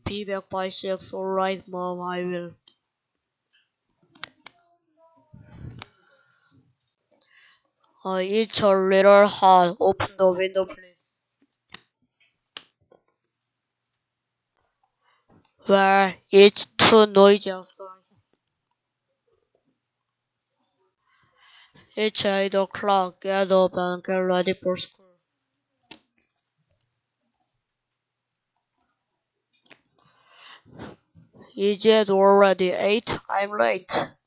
be back by 6. Alright, Mom, I will. It's a little hot. Open the window, please. Well, it's too noisy outside. It's 8 o'clock. Get up and get ready for school. Is it already 8? I'm late.